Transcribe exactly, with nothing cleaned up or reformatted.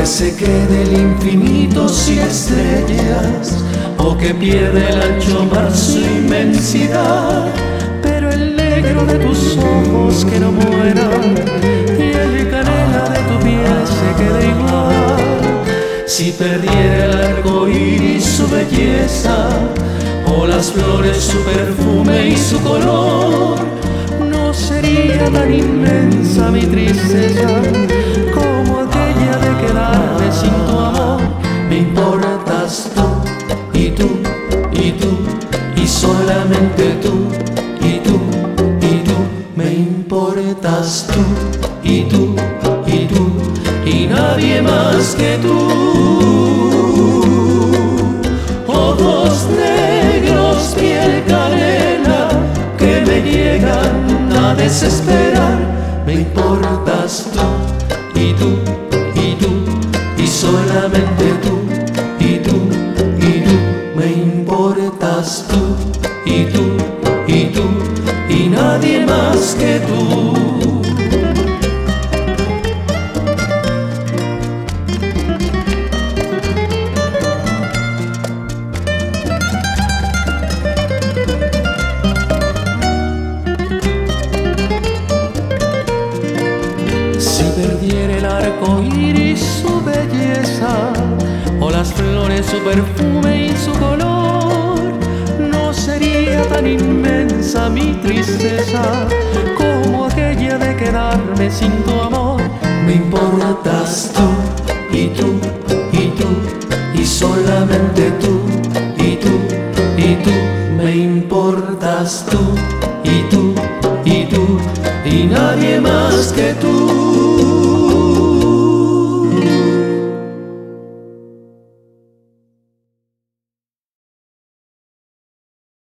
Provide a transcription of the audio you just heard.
que se quede el infinito sin estrellas, o que pierde el ancho mar su inmensidad. Pero el negro de tus ojos que no muera, y el canela de tu piel se quede igual. Si perdiera el arco iris su belleza, o las flores su perfume y su color, no sería tan inmensa mi tristeza como aquella de quedarme sin tu amor. Me importas tú, y tú, y tú, y solamente tú, y tú, y tú. Me importas tú, y tú, y tú, y nadie más que tú. Ojos negros, piel canela, que me llegan a desesperar. Me importas tú, y tú, y tú, y solamente tú, y tú, y tú. Me importas tú, y tú, y tú, y nadie más que tú. Si perdiera el arco iris su belleza, o las flores su perfume y su color, no sería tan inmensa mi tristeza como aquella de quedarme sin tu amor. Me importas tú, y tú, y tú, y solamente tú, y tú, y tú. Me importas tú, y tú,